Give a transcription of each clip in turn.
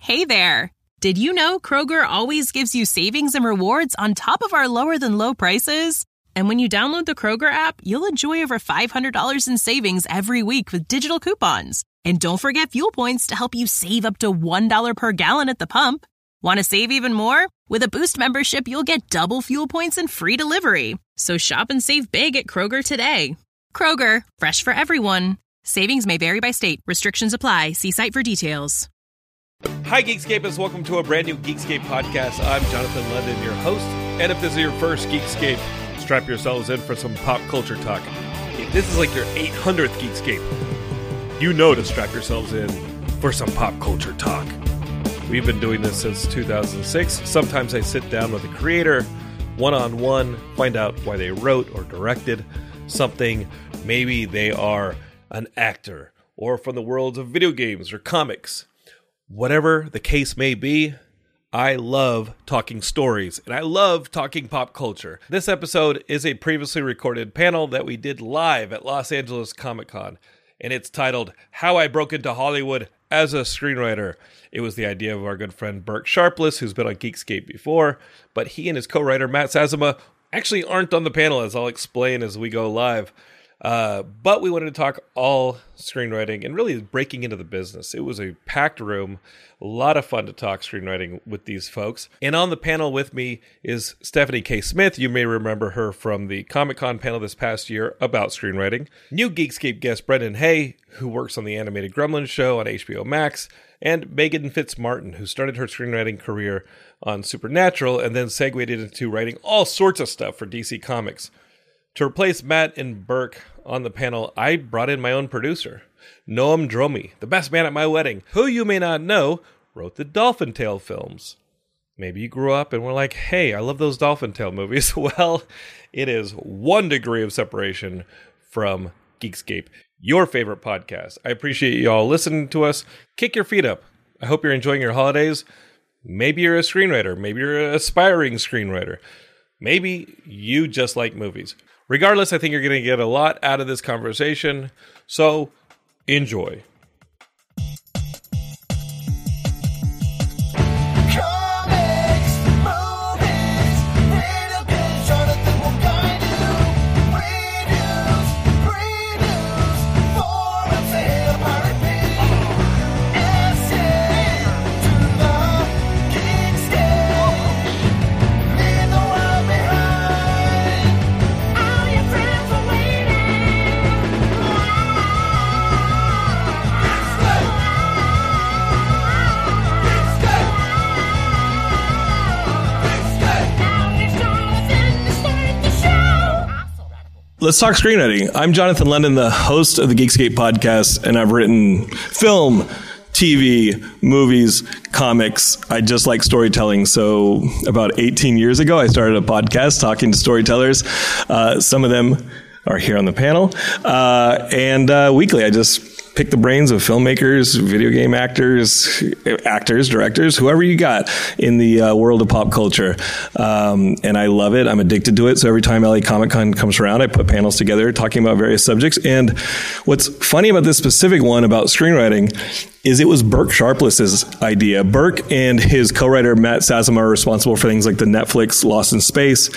Hey there! Did you know Kroger always gives you savings and rewards on top of our lower-than-low prices? And when you download the Kroger app, you'll enjoy over $500 in savings every week with digital coupons. And don't forget fuel points to help you save up to $1 per gallon at the pump. Want to save even more? With a Boost membership, you'll get double fuel points and free delivery. So shop and save big at Kroger today. Kroger, fresh for everyone. Savings may vary by state. Restrictions apply. See site for details. Hi, Geekscapists. Welcome to a brand new Geekscape podcast. I'm Jonathan London, your host. And if this is your first Geekscape, strap yourselves in for some pop culture talk. If this is like your 800th Geekscape, you know to strap yourselves in for some pop culture talk. We've been doing this since 2006. Sometimes I sit down with a creator, one-on-one, find out why they wrote or directed something. Maybe they are an actor, or from the worlds of video games or comics. Whatever the case may be, I love talking stories, and I love talking pop culture. This episode is a previously recorded panel that we did live at Los Angeles Comic Con, and it's titled, How I Broke Into Hollywood as a Screenwriter. It was the idea of our good friend Burke Sharpless, who's been on Geekscape before, but he and his co-writer Matt Sazama actually aren't on the panel, as I'll explain as we go live. But we wanted to talk all screenwriting and really breaking into the business. It was a packed room, a lot of fun to talk screenwriting with these folks. And on the panel with me is Stephanie K. Smith. You may remember her from the Comic-Con panel this past year about screenwriting. New Geekscape guest Brendan Hay, who works on the animated Gremlins show on HBO Max. And Megan Fitzmartin, who started her screenwriting career on Supernatural and then segued into writing all sorts of stuff for DC Comics. To replace Matt and Burke on the panel, I brought in my own producer, Noam Dromi, the best man at my wedding, who you may not know, wrote the Dolphin Tale films. Maybe you grew up and were like, hey, I love those Dolphin Tale movies. Well, it is 1 degree of separation from Geekscape, your favorite podcast. I appreciate you all listening to us. Kick your feet up. I hope you're enjoying your holidays. Maybe you're a screenwriter. Maybe you're an aspiring screenwriter. Maybe you just like movies. Regardless, I think you're going to get a lot out of this conversation, so enjoy. Let's talk screenwriting. I'm Jonathan London, the host of the Geekscape podcast, and I've written film, TV, movies, comics. I just like storytelling. So about 18 years ago, I started a podcast talking to storytellers. Some of them are here on the panel. And weekly, I just pick the brains of filmmakers, video game actors, directors, whoever you got in the world of pop culture. And I love it. I'm addicted to it. So every time LA Comic Con comes around, I put panels together talking about various subjects. And what's funny about this specific one about screenwriting is it was Burke Sharpless's idea. Burke and his co-writer Matt Sazama are responsible for things like the Netflix Lost in Space.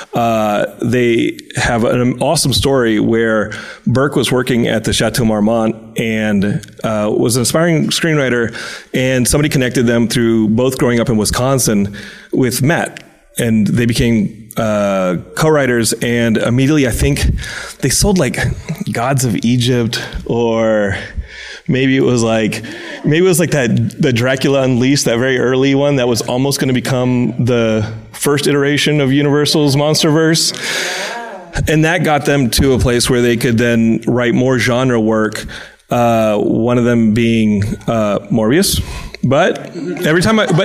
They have an awesome story where Burke was working at the Chateau Marmont and was an aspiring screenwriter, and somebody connected them through both growing up in Wisconsin with Matt. And they became co-writers, and immediately I think they sold like Gods of Egypt, or maybe it was like that the Dracula Unleashed, that very early one that was almost going to become the first iteration of Universal's MonsterVerse. And that got them to a place where they could then write more genre work. One of them being Morbius. But every time let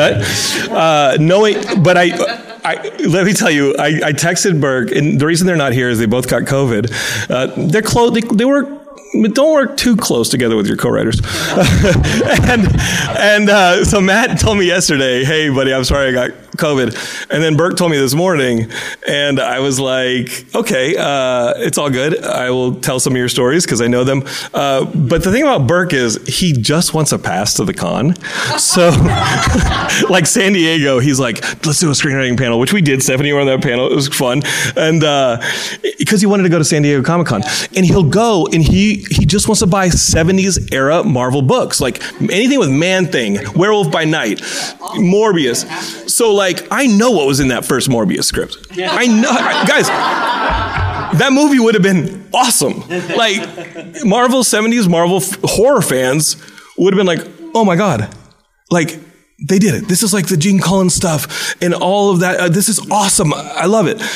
me tell you, I texted Burke, and the reason they're not here is they both got COVID. They're close. They work. Don't work too close together with your co-writers. and so Matt told me yesterday, hey, buddy, I'm sorry I got COVID. And then Burke told me this morning, and I was like, okay, it's all good. I will tell some of your stories because I know them. But the thing about Burke is he just wants a pass to the con. So like San Diego, he's like, let's do a screenwriting panel, which we did. Stephanie were on that panel. It was fun. And because he wanted to go to San Diego Comic-Con. And he'll go and he just wants to buy 70s era Marvel books. Like anything with Man-Thing, Werewolf by Night, Morbius. So like, I know what was in that first Morbius script. I know, guys, that movie would have been awesome. Like Marvel 70s, Marvel horror fans would have been like, oh my God, like they did it. This is like the Gene Colan stuff and all of that. This is awesome. I love it.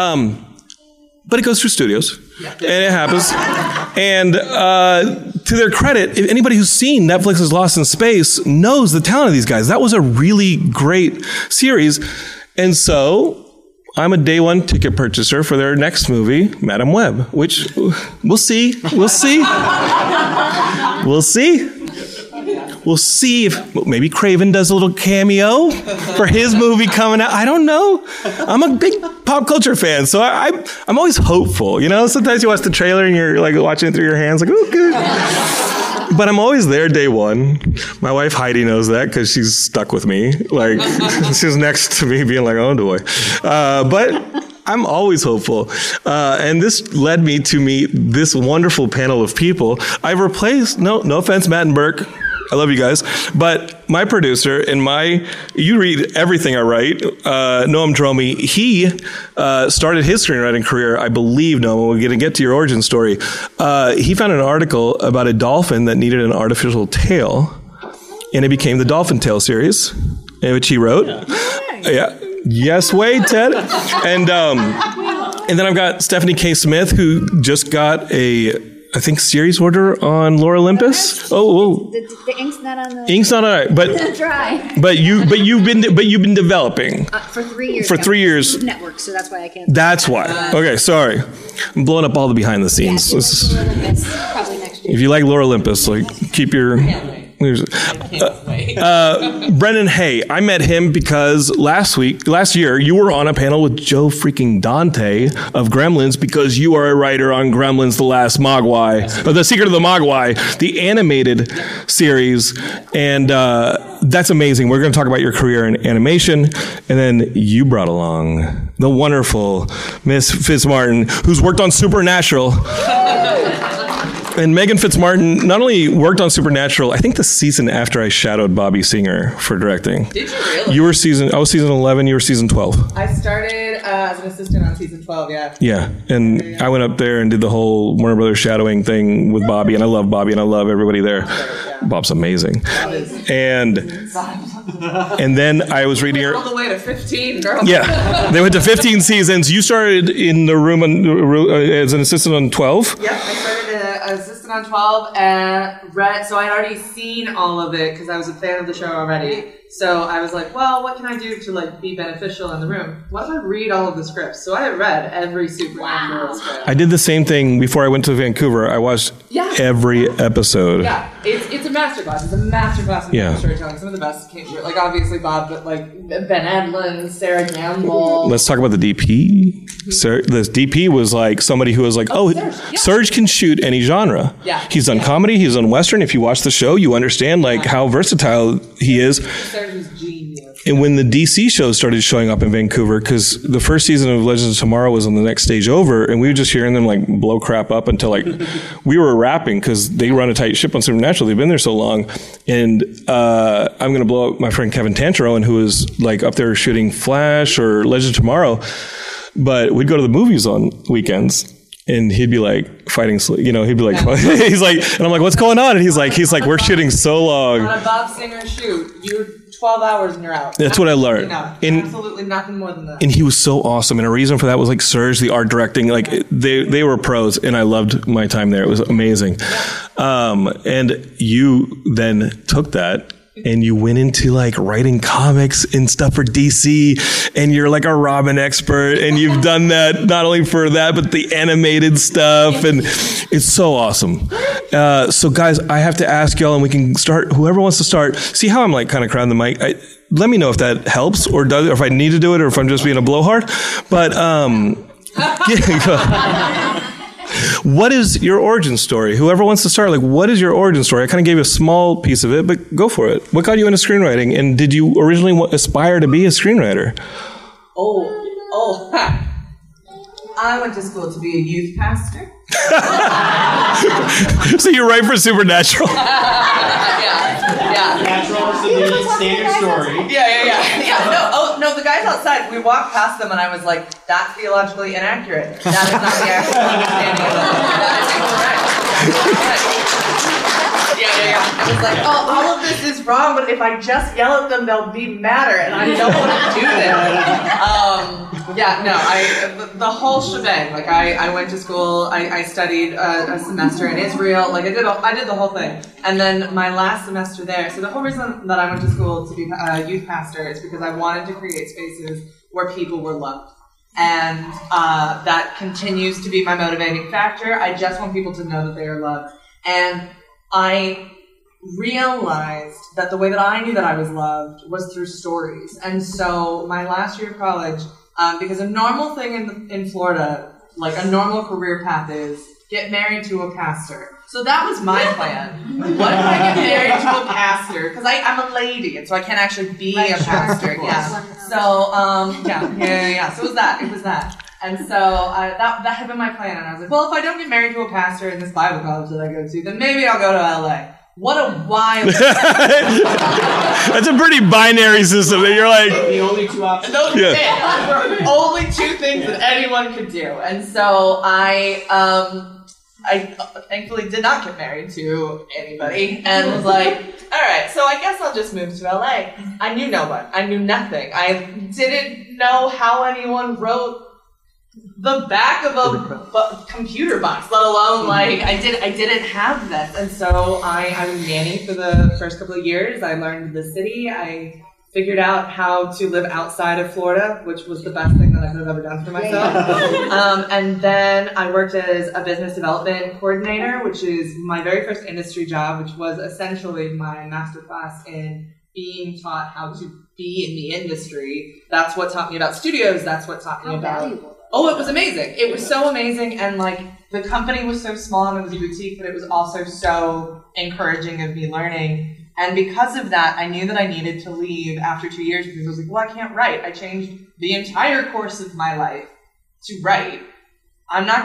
But it goes through studios and it happens. And to their credit, if anybody who's seen Netflix's Lost in Space knows the talent of these guys. That was a really great series. And so I'm a day one ticket purchaser for their next movie, Madam Web, which we'll see. We'll see. We'll see. We'll see if maybe Craven does a little cameo for his movie coming out. I don't know. I'm a big pop culture fan, so I'm always hopeful. You know, sometimes you watch the trailer and you're like watching it through your hands, like, oh, good. But I'm always there day one. My wife Heidi knows that because she's stuck with me. Like she's next to me, being like, oh boy. But I'm always hopeful. And this led me to meet this wonderful panel of people. I've replaced, no offense, Matt and Burke. I love you guys. But my producer and you read everything I write, Noam Dromi, he started his screenwriting career, I believe, Noam, we're going to get to your origin story. He found an article about a dolphin that needed an artificial tail, and it became the Dolphin Tale series, which he wrote. Yeah. Yes, Wade, Ted. And then I've got Stephanie K. Smith, who just got I think series order on Lore Olympus. Oh. The ink's not on the. Ink's not on it, but it's dry. But you've been developing for 3 years. For 3 years. Network, so that's why I can't. That's why. Okay, sorry. I'm blowing up all the behind the scenes. Yeah, probably next year. If you like Lore Olympus, like keep your. Brendan Hay, I met him because last year, you were on a panel with Joe freaking Dante of Gremlins because you are a writer on Gremlins: The Last Mogwai, or The Secret of the Mogwai, the animated series, and that's amazing. We're going to talk about your career in animation, and then you brought along the wonderful Miss Fitzmartin, who's worked on Supernatural. And Megan Fitzmartin not only worked on Supernatural, I think the season after I shadowed Bobby Singer for directing. Did you really? I was season 11, you were season 12. I started as an assistant on season 12, yeah. Yeah, and I went up there and did the whole Warner Brothers shadowing thing with Bobby, and I love Bobby, and I love everybody there. Bob's amazing. And then I was reading her... all the way to 15, girl. Yeah, they went to 15 seasons. You started in the room as an assistant on 12? Yep, I started as assistant on 12 and read, so I had already seen all of it because I was a fan of the show already. So I was like, well, what can I do to like be beneficial in the room? What if I read all of the scripts? So I had read every Supernatural script. I did the same thing before I went to Vancouver. I watched every episode. Yeah, it's a masterclass. It's a masterclass in storytelling. Some of the best came through. Like obviously Bob, but like Ben Edlund, Sarah Gamble. Let's talk about the DP. The DP was like somebody who was like, Serge can shoot any genre. Yeah. He's done comedy, he's done Western. If you watch the show, you understand like how versatile he is. And when the DC shows started showing up in Vancouver, because the first season of Legends of Tomorrow was on the next stage over, and we were just hearing them like blow crap up until like we were rapping because they run a tight ship on Supernatural. They've been there so long. And I'm going to blow up my friend Kevin Tancheron, who is like up there shooting Flash or Legends of Tomorrow. But we'd go to the movies on weekends. And he'd be like fighting, he'd be like, he's like, and I'm like, what's going on? And he's like, we're shooting so long. On a Bob Singer shoot, you're 12 hours and you're out. That's what I learned. Absolutely nothing more than that. And he was so awesome. And a reason for that was like Serge, the art directing, like they were pros, and I loved my time there. It was amazing. And you then took that and you went into like writing comics and stuff for DC, and you're like a Robin expert, and you've done that not only for that, but the animated stuff, and it's so awesome. So guys, I have to ask y'all, and we can start, whoever wants to start. See how I'm like kind of crowding the mic? Let me know if that helps or does, or if I need to do it, or if I'm just being a blowhard. But what is your origin story? Whoever wants to start, like, what is your origin story? I kind of gave you a small piece of it, but go for it. What got you into screenwriting? And did you originally aspire to be a screenwriter? I went to school to be a youth pastor. So you write for Supernatural? Yeah. Natural is the standard story. Yeah. No, the guys outside, we walked past them and I was like, that's theologically inaccurate. That is not the actual understanding of it. That is incorrect. Yeah. I was like, all of this is wrong, but if I just yell at them, they'll be madder, and I don't want to do that. The whole shebang. Like, I went to school, I studied a semester in Israel. Like, I did the whole thing. And then my last semester there, so the whole reason that I went to school to be a youth pastor is because I wanted to create spaces where people were loved. And that continues to be my motivating factor. I just want people to know that they are loved. And I realized that the way that I knew that I was loved was through stories. And so my last year of college, because a normal thing in Florida, like a normal career path is get married to a pastor. So that was my plan. What if I get married to a pastor? Because I'm a lady, and so I can't actually be a pastor. Yeah. So, So it was that. And so that had been my plan. And I was like, well, if I don't get married to a pastor in this Bible college that I go to, then maybe I'll go to LA. What a wild... That's a pretty binary system that you're like... The only two options. Those were only two things that anyone could do. And so I thankfully did not get married to anybody and was like, all right, so I guess I'll just move to LA. I knew no one. I knew nothing. I didn't know how anyone wrote the back of a computer box, let alone like I didn't have that. And so I was a nanny for the first couple of years. I learned the city. I figured out how to live outside of Florida, which was the best thing that I could have ever done for myself. And then I worked as a business development coordinator, which is my very first industry job, which was essentially my masterclass in being taught how to be in the industry. That's what taught me about studios. That's what taught me about... valuable. Oh, it was amazing. It was so amazing. And like the company was so small and it was a boutique, but it was also so encouraging of me learning. And because of that, I knew that I needed to leave after 2 years because I was like, well, I can't write. I changed the entire course of my life to write. I'm not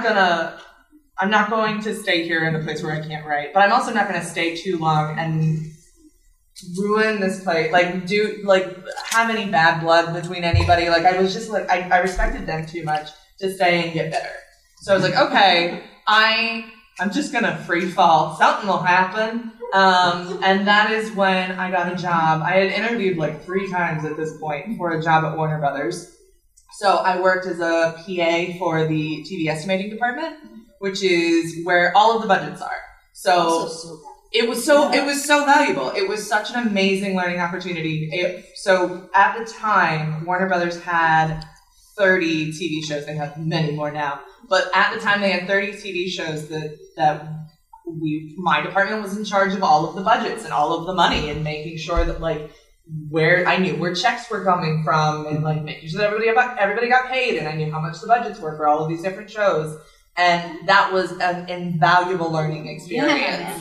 going to stay here in a place where I can't write, but I'm also not going to stay too long and ruin this place, have any bad blood between anybody. Like, I was just like, I respected them too much to stay and get better. So I was like, okay, I'm just gonna free fall. Something will happen. And that is when I got a job. I had interviewed like 3 times at this point for a job at Warner Brothers. So I worked as a PA for the TV estimating department, which is where all of the budgets are. So it was so valuable. It was such an amazing learning opportunity. So at the time, Warner Brothers had 30 TV shows. They have many more now. But at the time, they had 30 TV shows that my department was in charge of all of the budgets and all of the money and making sure that where I knew where checks were coming from and making sure that everybody got paid, and I knew how much the budgets were for all of these different shows. And that was an invaluable learning experience.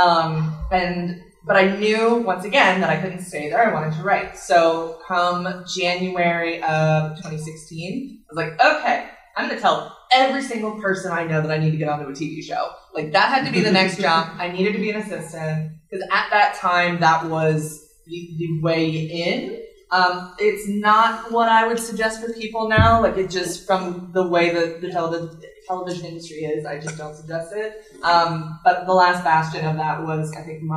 But I knew, once again, that I couldn't stay there. I wanted to write. So come January of 2016, I was like, okay, I'm going to tell every single person I know that I need to get onto a TV show. That had to be the next jump. I needed to be an assistant, because at that time, that was the way in. It's not what I would suggest for people now. It just, from the way that the television industry is, I just don't suggest it. But the last bastion of that was, I think,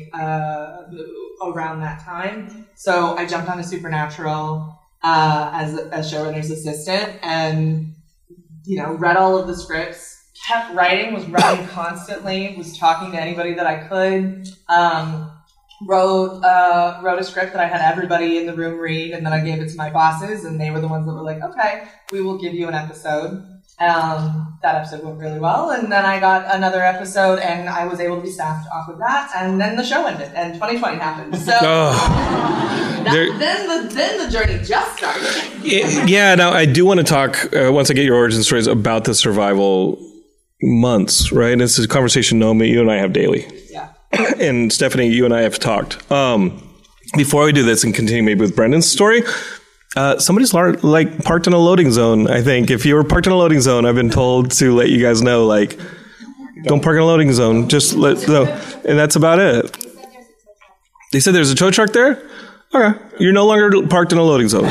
around that time. So I jumped onto Supernatural as a showrunner's assistant, and read all of the scripts, kept writing, was writing constantly, was talking to anybody that I could. wrote a script that I had everybody in the room read, and then I gave it to my bosses, and they were the ones that were like, okay, we will give you an episode. That episode went really well, and then I got another episode, and I was able to be staffed off of that, and then the show ended, and 2020 happened. So then the journey just started. Yeah, now I do want to talk, once I get your origin stories, about the survival months, right? This is a conversation, Naomi, you and I have daily. Yeah. And Stephanie, you and I have talked. Before we do this and continue maybe with Brendan's story, somebody's parked in a loading zone, I think. If you were parked in a loading zone, I've been told to let you guys know, like, don't park in a loading zone. Just let know. And that's about it. They said there's a tow truck there? Okay. You're no longer parked in a loading zone.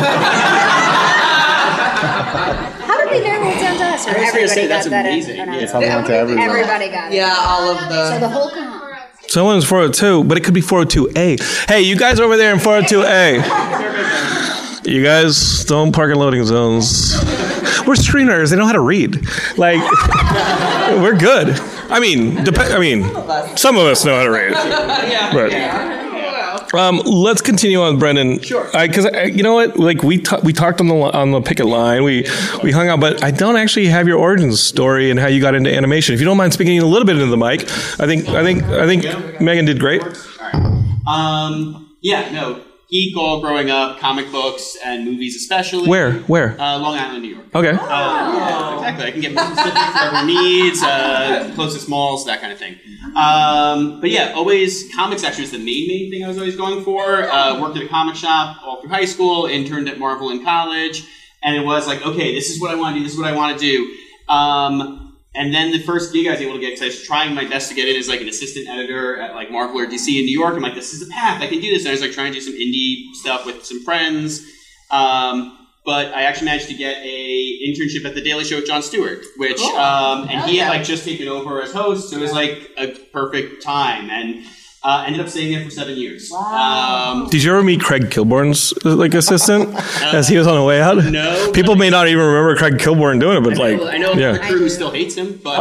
How did they narrow it down to us? Or everybody got that? Everybody got it. Yeah, all of the... So the whole con. Someone's 402, but it could be 402A. Hey, you guys over there in 402A. You guys don't park in loading zones. We're screenwriters. They know how to read. Like, we're good. I mean, some of us know how to read. But, let's continue on, Brendan. Sure. Because you know what? Like we talked on the picket line. We hung out, but I don't actually have your origin story and how you got into animation. If you don't mind speaking a little bit into the mic, I think Megan did great. All right. Geek all growing up, comic books and movies especially. Where? Long Island, New York. Okay. Exactly. I can get more specific for everyone needs, closest malls, that kind of thing. But yeah, always, comics actually was the main thing I was always going for. Worked at a comic shop all through high school, interned at Marvel in college, and it was like, okay, this is what I want to do, this is what I want to do. And then the first gig I was able to get, because I was trying my best to get in as like an assistant editor at like Marvel or DC in New York. I'm like, this is a path, I can do this. And I was like trying to do some indie stuff with some friends. But I actually managed to get a internship at The Daily Show with Jon Stewart, which, and he had like just taken over as host. So it was like a perfect time. And ended up staying there for 7 years. Wow. Did you ever meet Craig Kilborn's assistant as he was on the way out? No. People may not even remember Craig Kilborn doing it, but I know the crew who still hates him. But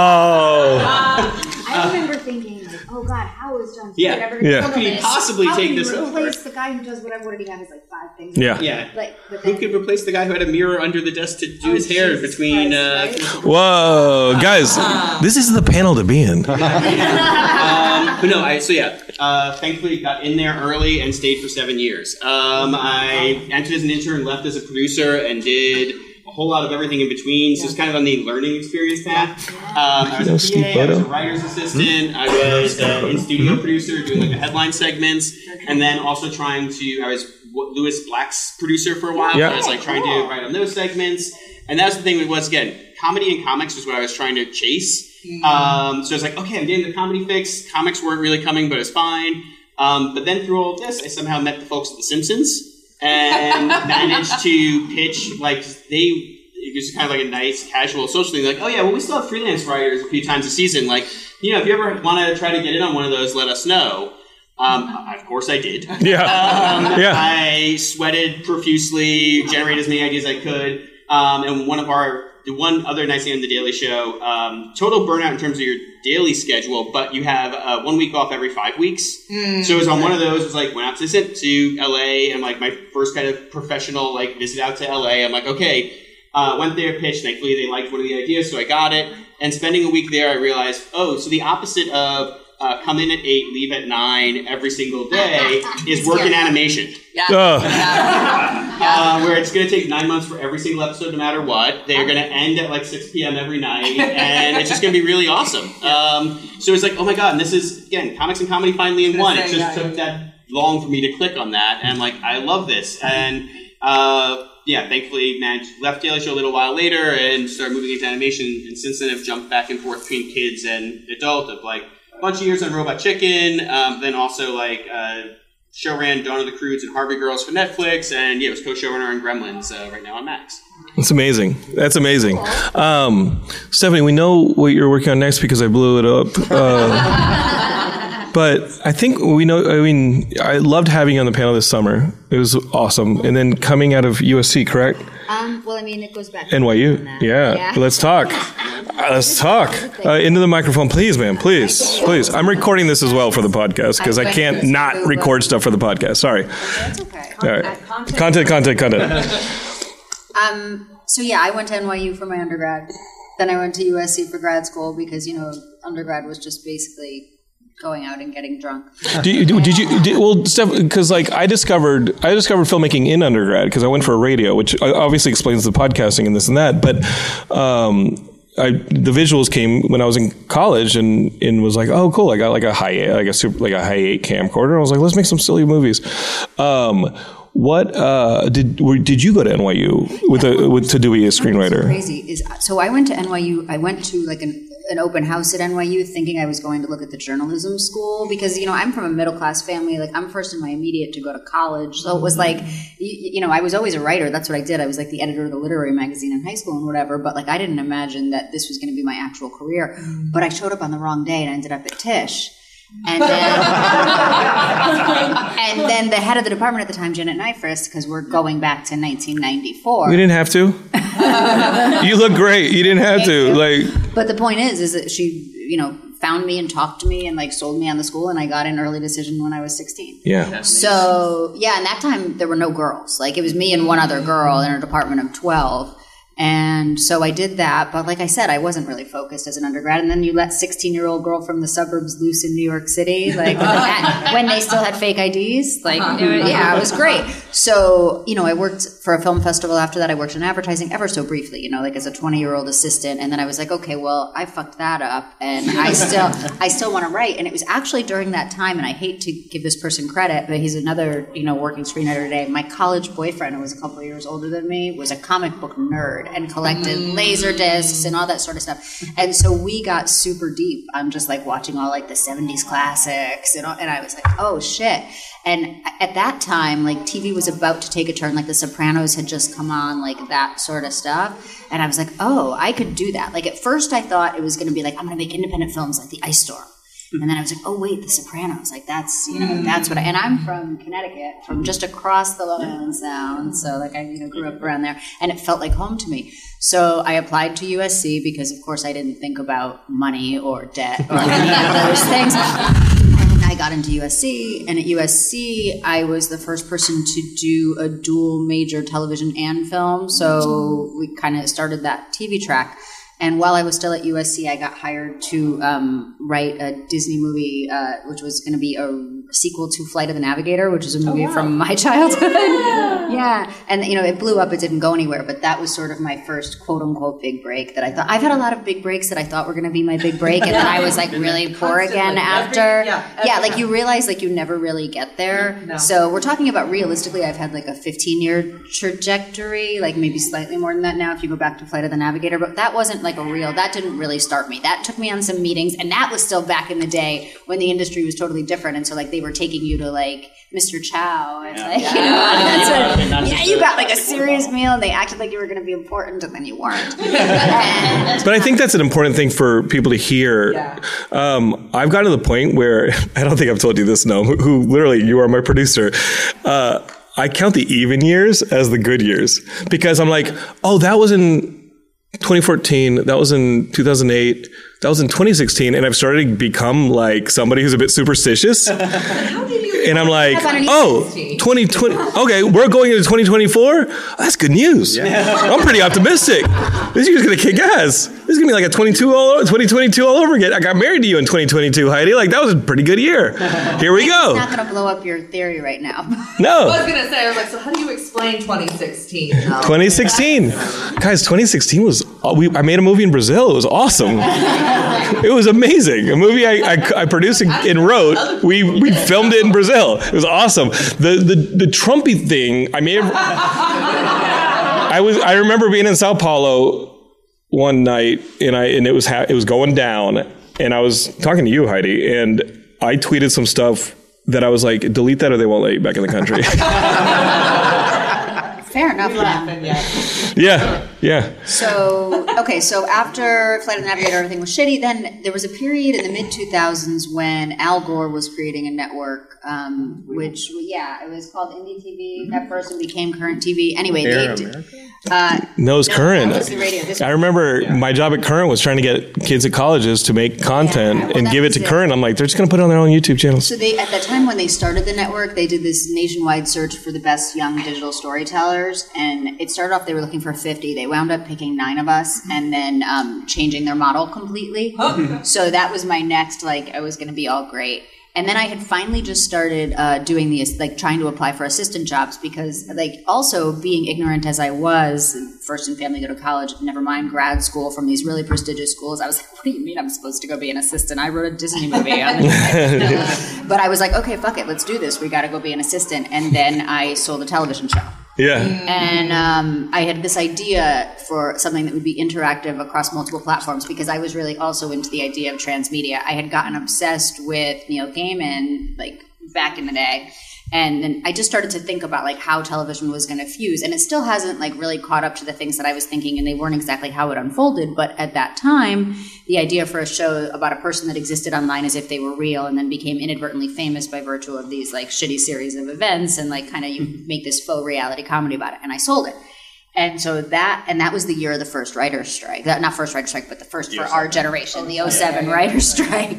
I remember thinking, like, oh God, how is Jon Stewart ever going to How could he possibly take this over? Replace the guy who does whatever? What did he have? His like 5 things. Yeah. Like, who could replace the guy who had a mirror under the desk to do his hair between? Christ, right? Whoa, guys, this is the panel to be in. But no, thankfully got in there early and stayed for 7 years. I entered as an intern, left as a producer, and did a whole lot of everything in between. So it's kind of on the learning experience path. I was a PA, I was a writer's assistant, I was an in-studio producer doing like the headline segments, and then also I was Louis Black's producer for a while. Yeah. I was like trying to write on those segments. And that's the thing was, again, comedy and comics was what I was trying to chase. So I was like, okay, I'm getting the comedy fix. Comics weren't really coming, but it's fine. But then through all of this, I somehow met the folks at The Simpsons and managed to pitch, it was kind of like a nice, casual social thing. Like, oh yeah, well, we still have freelance writers a few times a season. Like, if you ever want to try to get in on one of those, let us know. Of course I did. I sweated profusely, generated as many ideas as I could. And the one other nice thing on The Daily Show, total burnout in terms of your daily schedule, but you have 1 week off every 5 weeks. So it was on one of those, it was like, went out to LA, and like my first kind of professional visit out to LA. I'm like, okay, went there, pitched, thankfully they liked one of the ideas, so I got it. And spending a week there, I realized, so the opposite of come in at 8, leave at 9 every single day is work in animation. Where it's going to take 9 months for every single episode no matter what. They're going to end at 6 p.m. every night, and it's just going to be really awesome. So it's like, oh my God, and this is, again, comics and comedy finally in one. It just took that long for me to click on that, and I love this. And thankfully left Daily Show a little while later and started moving into animation, and since then I've jumped back and forth between kids and adult of a bunch of years on Robot Chicken, then also show ran Dawn of the Croods and Harvey Girls for Netflix, and was co-showrunner on Gremlins right now on Max. That's amazing. Stephanie, we know what you're working on next because I blew it up. But I think we know, I loved having you on the panel this summer. It was awesome. And then coming out of USC, correct? Well, I mean, it goes back to NYU. Yeah. Let's talk. Let's talk. Into the microphone, please, man. Please. I'm recording this as well for the podcast because I can't not record stuff for the podcast. Sorry. That's okay. All right. Content. So yeah, I went to NYU for my undergrad. Then I went to USC for grad school because, undergrad was just basically going out and getting drunk. Steph, because like I discovered filmmaking in undergrad because I went for a radio, which obviously explains the podcasting and this and that. But the visuals came when I was in college and was like, oh, cool. I got like a high 8 camcorder. I was like, let's make some silly movies. What did you go to NYU to do a screenwriter? Crazy so I went to NYU. I went to like an open house at NYU thinking I was going to look at the journalism school because I'm from a middle class family. Like I'm first in my immediate to go to college, so it was like I was always a writer. That's what I did. I was like the editor of the literary magazine in high school and whatever. But like I didn't imagine that this was going to be my actual career. But I showed up on the wrong day and I ended up at Tisch. And then the head of the department at the time, Janet Nyfrist, because we're going back to 1994. We didn't have to. You look great. You didn't have to. But the point is that she, found me and talked to me and like sold me on the school, and I got an early decision when I was 16. Yeah. So and that time there were no girls. Like it was me and one other girl in a department of 12. And so I did that, but like I said, I wasn't really focused as an undergrad. And then you let 16-year-old girl from the suburbs loose in New York City, like when they still had fake IDs. Like, it was great. So, I worked for a film festival after that. I worked in advertising ever so briefly, like as a 20-year-old assistant. And then I was like, okay, well, I fucked that up, and I still want to write. And it was actually during that time, and I hate to give this person credit, but he's another, working screenwriter today. My college boyfriend, who was a couple of years older than me, was a comic book nerd and collected laser discs and all that sort of stuff. And so we got super deep. I'm just like watching all like the 70s classics and I was like, oh shit. And at that time, like TV was about to take a turn, like The Sopranos had just come on, like that sort of stuff. And I was like, oh, I could do that. Like at first I thought it was going to be like, I'm going to make independent films like The Ice Storm. And then I was like, oh, wait, The Sopranos. Like, that's, that's what and I'm from Connecticut, from just across the Long Island Sound. So, like, I, grew up around there. And it felt like home to me. So I applied to USC because, of course, I didn't think about money or debt or any of those things. And I got into USC. And at USC, I was the first person to do a dual major television and film. So we kind of started that TV track. And while I was still at USC, I got hired to write a Disney movie, which was going to be a sequel to Flight of the Navigator, which is a movie from my childhood. Yeah. And, it blew up. It didn't go anywhere. But that was sort of my first quote-unquote big break that I thought. I've had a lot of big breaks that I thought were going to be my big break. And then I was, like, really poor again after. Like, you realize, like, you never really get there. No. So we're talking about realistically, I've had, like, a 15-year trajectory, like maybe slightly more than that now if you go back to Flight of the Navigator. But that wasn't, like, that didn't really start me. That took me on some meetings, and that was still back in the day when the industry was totally different. And so like they were taking you to like Mr. Chow. It's you got like a serious meal, and they acted like you were going to be important, and then you weren't. But I think that's an important thing for people to hear. Yeah. I've gotten to the point where I don't think I've told you this, Noam, who literally you are my producer. I count the even years as the good years because I'm like, oh, that was in 2014, that was in 2008, that was in 2016, and I've started to become like somebody who's a bit superstitious. How did you? And I'm like, oh, 2020. Okay, we're going into 2024. That's good news. Yeah. I'm pretty optimistic. This year's gonna kick ass. This is gonna be like a 2022 all over again. I got married to you in 2022, Heidi. Like that was a pretty good year. Here we go. It's not gonna blow up your theory right now. No. I was gonna say, I was like, so how do you explain 2016? 2016, guys. 2016 was. I made a movie in Brazil. It was awesome. It was amazing. A movie I produced and wrote. We filmed it in Brazil. It was awesome. The Trumpy thing. I remember being in Sao Paulo one night, and it was going down, and I was talking to you, Heidi, and I tweeted some stuff that I was like, delete that or they won't let you back in the country. Fair enough. Yeah. So after Flight of the Navigator, everything was shitty. Then there was a period in the mid-2000s when Al Gore was creating a network, which, it was called Indie TV at first and became Current TV. Anyway, No, it's Current. That was the radio. I remember my job at Current was trying to get kids at colleges to make content and give it to Current. I'm like, they're just going to put it on their own YouTube channels. So at that time when they started the network, they did this nationwide search for the best young digital storytellers, and it started off they were looking for 50. They wound up picking 9 of us and then changing their model completely. So that was my next, I was going to be all great. And then I had finally just started doing these, trying to apply for assistant jobs because, also being ignorant as I was, first in family, go to college, never mind grad school from these really prestigious schools. I was like, what do you mean I'm supposed to go be an assistant? I wrote a Disney movie on the But I was like, okay, fuck it, let's do this. We got to go be an assistant. And then I sold a television show. Yeah. And I had this idea for something that would be interactive across multiple platforms because I was really also into the idea of transmedia. I had gotten obsessed with Neil Gaiman back in the day. And then I just started to think about how television was going to fuse. And it still hasn't really caught up to the things that I was thinking, and they weren't exactly how it unfolded. But at that time, the idea for a show about a person that existed online as if they were real and then became inadvertently famous by virtue of these shitty series of events and kind of you make this faux reality comedy about it. And I sold it. And so that was the year of the first writer's strike. Not first writer's strike, but the first for our generation, the 07 writer's strike.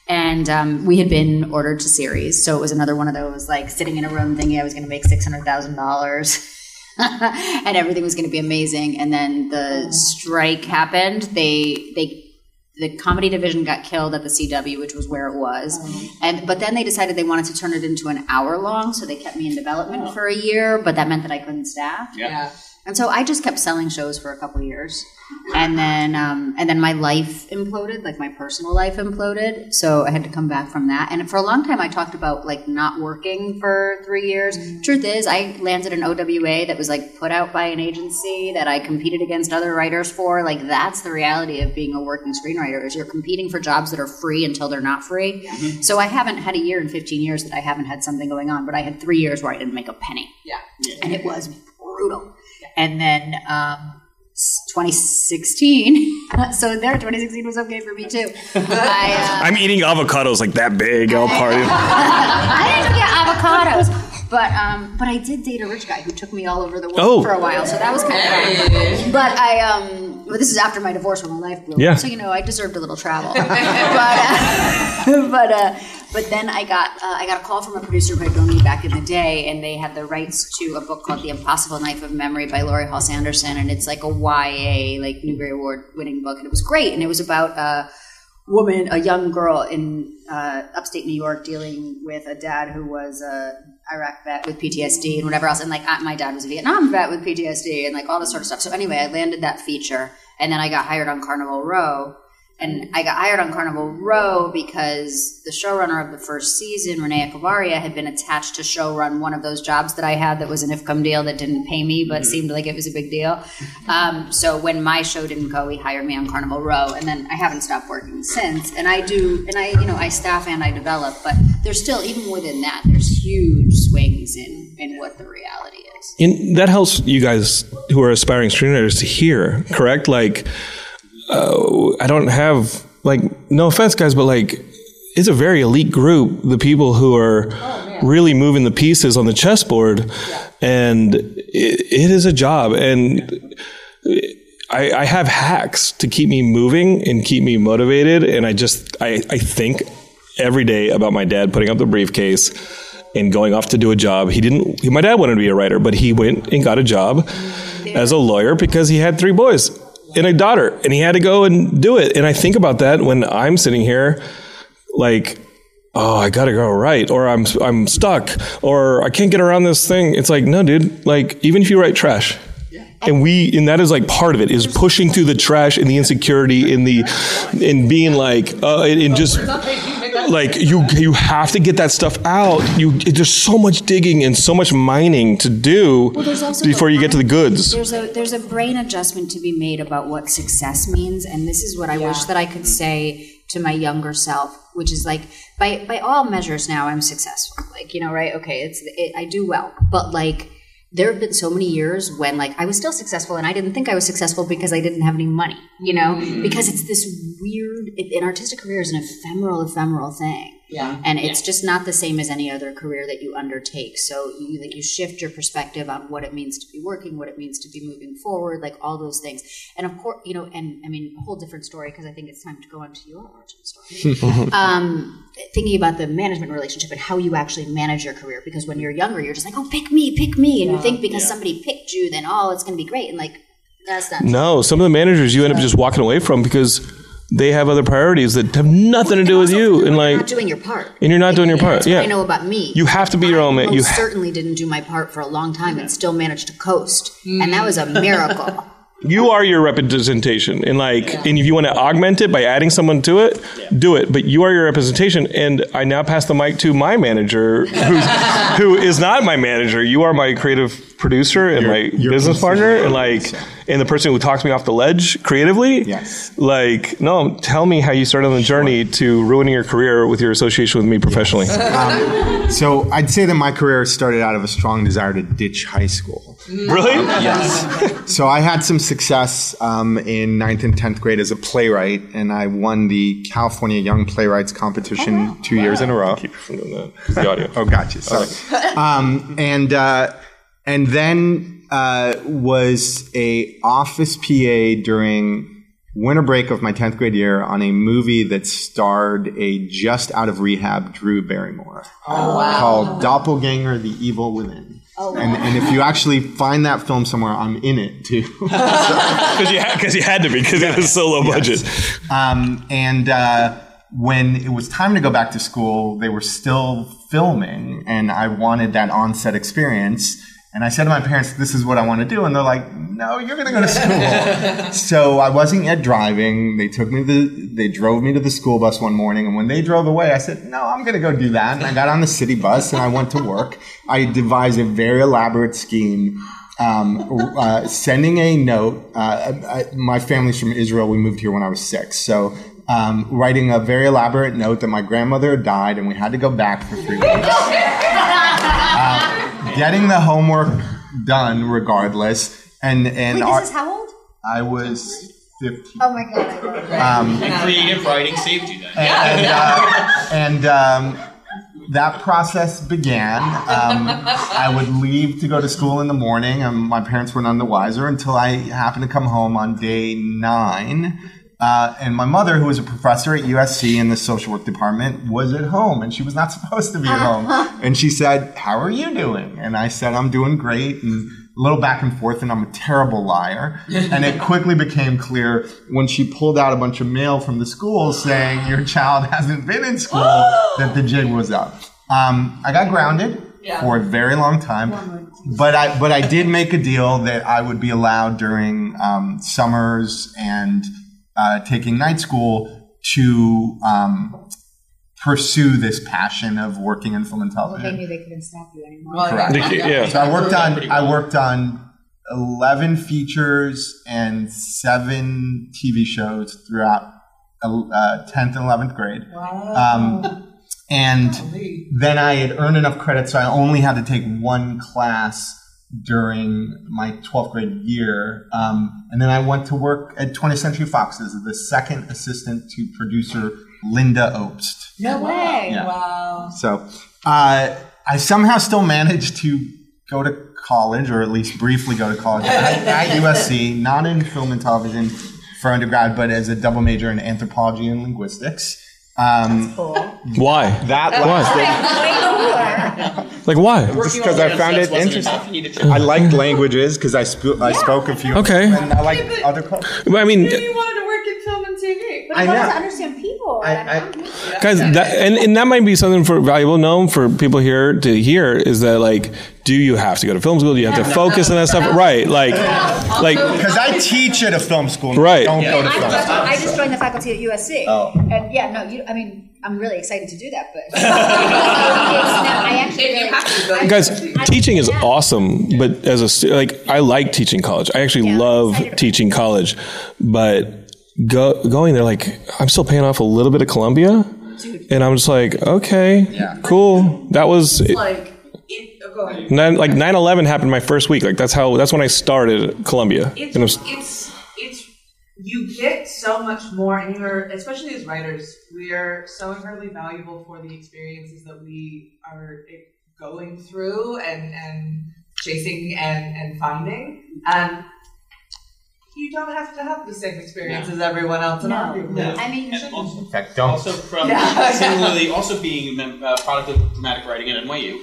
And we had been ordered to series. So it was another one of those, sitting in a room thinking I was going to make $600,000 and everything was going to be amazing. And then the strike happened. The comedy division got killed at the CW, which was where it was. But then they decided they wanted to turn it into an hour long. So they kept me in development for a year, but that meant that I couldn't staff. Yeah. And so I just kept selling shows for a couple of years. And then my life imploded, my personal life imploded. So I had to come back from that. And for a long time, I talked about not working for 3 years. Truth is, I landed an OWA that was put out by an agency that I competed against other writers for. That's the reality of being a working screenwriter is you're competing for jobs that are free until they're not free. So I haven't had a year in 15 years that I haven't had something going on, but I had 3 years where I didn't make a penny. Yeah. And it was brutal. And then 2016, so 2016 was okay for me too. I'm eating avocados that big. I'll party. I didn't get avocados. But I did date a rich guy who took me all over the world for a while, so that was kind of fun. But this is after my divorce when my life blew up, so I deserved a little travel. But then I got a call from a producer who had known me back in the day, and they had the rights to a book called The Impossible Knife of Memory by Laurie Halse Anderson, and it's a YA Newbery Award winning book, and it was great, and it was about a young girl in upstate New York dealing with a dad who was a Iraq vet with PTSD and whatever else. And my dad was a Vietnam vet with PTSD and all this sort of stuff. So anyway, I landed that feature and then I got hired on Carnival Row. And I got hired on Carnival Row because the showrunner of the first season, Renee Echevarria, had been attached to showrun one of those jobs that I had that was an IFCOM deal that didn't pay me, but seemed like it was a big deal. So when my show didn't go, he hired me on Carnival Row, and then I haven't stopped working since. And I staff and I develop, but there's still, even within that, there's huge swings in what the reality is. That helps you guys who are aspiring screenwriters to hear, correct? I don't have, no offense, guys, but it's a very elite group, the people who are really moving the pieces on the chessboard. And it is a job. And I have hacks to keep me moving and keep me motivated. And I think every day about my dad putting up the briefcase and going off to do a job. My dad wanted to be a writer, but he went and got a job as a lawyer because he had 3 boys and a daughter, and he had to go and do it. And I think about that when I'm sitting here, I gotta go write, or I'm stuck, or I can't get around this thing. It's no, dude. Even if you write trash, and that is part of it is pushing through the trash and the insecurity in being and just. You have to get that stuff out. There's so much digging and so much mining to do before you get to the goods. There's a brain adjustment to be made about what success means, and this is what I wish that I could say to my younger self, which is by all measures now I'm successful. Right? Okay, I do well, but there have been so many years when like I was still successful and I didn't think I was successful because I didn't have any money, you know, because it's this weird, an artistic career is an ephemeral thing. Yeah. And it's just not the same as any other career that you undertake. So you shift your perspective on what it means to be working, what it means to be moving forward, like all those things. And of course, you know, and I mean, a whole different story because I think it's time to go on to your origin story. Thinking about the management relationship and how you actually manage your career. Because when you're younger, you're just like, oh, pick me. And you think because somebody picked you, then, oh, it's going to be great. And like, that's not true. No, some of the managers you end up just walking away from because they have other priorities that have nothing to do with you, and like you're not doing your part. And you're not doing your part. That's what I know about me. You have to be your own man. You certainly didn't do my part for a long time and still managed to coast, and that was a miracle. You are your representation, and and if you want to augment it by adding someone to it, do it. But you are your representation, and I now pass the mic to my manager, who is not my manager. You are my creative producer and my business partner, and the person who talks me off the ledge creatively. Yes. No, tell me how you started on the journey to ruining your career with your association with me professionally. So I'd say that my career started out of a strong desire to ditch high school. Really? Yes. So I had some success in 9th and 10th grade as a playwright, and I won the California Young Playwrights competition 2 years in a row. Keep it from doing that. The audio. Oh, gotcha. Sorry. And then was a office PA during winter break of my 10th grade year on a movie that starred a just out of rehab Drew Barrymore called Doppelganger: The Evil Within. And if you actually find that film somewhere, I'm in it too. Because you had to be, because it was so low budget. When it was time to go back to school, they were still filming, and I wanted that on-set experience. And I said to my parents, this is what I want to do. And they're like, no, you're going to go to school. So I wasn't yet driving. They drove me to the school bus one morning. And when they drove away, I said, no, I'm going to go do that. And I got on the city bus and I went to work. I devised a very elaborate scheme, sending a note. My family's from Israel. We moved here when I was 6. So writing a very elaborate note that my grandmother had died and we had to go back for 3 weeks. Getting the homework done regardless. And Wait, this is how old? I was 15. Oh my God. And creative writing saved you then. And that process began. I would leave to go to school in the morning, and my parents were none the wiser until I happened to come home on day 9. And my mother, who was a professor at USC in the social work department, was at home, and she was not supposed to be at home. And she said, how are you doing? And I said, I'm doing great. And a little back and forth, and I'm a terrible liar. And it quickly became clear when she pulled out a bunch of mail from the school saying, your child hasn't been in school, that the jig was up. I got grounded for a very long time. But I did make a deal that I would be allowed during summers and taking night school to pursue this passion of working in film and television. They knew they couldn't stop you anymore. Correct. So I worked on 11 features and 7 TV shows throughout 10th and 11th grade. Wow. And then I had earned enough credits, so I only had to take one class during my 12th grade year. And then I went to work at 20th Century Fox as the second assistant to producer Linda Obst. No way. Yeah. Wow. So I somehow still managed to go to college, or at least briefly go to college at USC, not in film and television for undergrad, but as a double major in anthropology and linguistics. That's cool. Why? That lasted. Like why? Just because I found it interesting. I liked languagues because I spoke a few. Okay. And I liked other cultures. I mean, Maybe you wanted to work in film and TV. But I wanted to understand people. guys, and that might be something valuable for people here to hear, is that like, do you have to go to film school? Do you have to focus on that stuff? Right. Like because I teach at a film school. Right. Don't go to film school. I just joined the faculty at USC. Oh. And I'm really excited to do that, but guys, teaching is awesome, but as a student, I like teaching college. I actually love teaching college, but going there, I'm still paying off a little bit of Columbia, and I'm just like, okay, cool. That was. Go Go ahead. 9/11 happened my first week. Like that's when I started at Columbia. It's you get so much more, and especially as writers, we are so incredibly valuable for the experiences that we are going through and chasing and finding. And you don't have to have the same experience as everyone else. No. I mean, in fact, don't. Also similarly, also being a product of dramatic writing at NYU.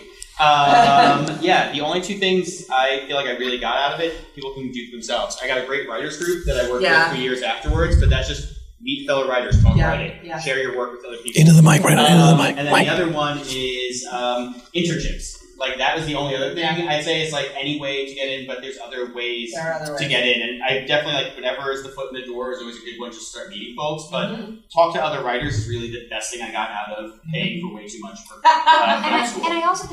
The only two things I feel like I really got out of it, people can do themselves. I got a great writers group that I worked with for years afterwards, but that's just meet fellow writers, talk writing, share your work with other people. Into the mic, right? Into the mic. And then the other one is internships. Like that was the only other thing I'd say. It's like any way to get in, but there's other ways to get in. And I definitely like whatever is the foot in the door is always a good one to start meeting folks. But talk to other writers is really the best thing I got out of paying for way too much for school. And I also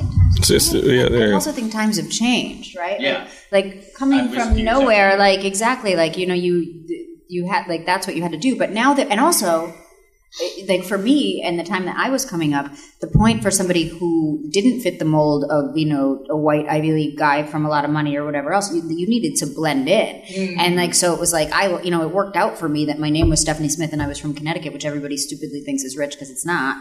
think times have changed, right? Yeah. Like coming from nowhere, like exactly, like you had like that's what you had to do. But now that, and also, like for me and the time that I was coming up, the point for somebody who didn't fit the mold of, a white Ivy League guy from a lot of money or whatever else, you needed to blend in. And like, so it was like, it worked out for me that my name was Stephanie Smith and I was from Connecticut, which everybody stupidly thinks is rich because it's not.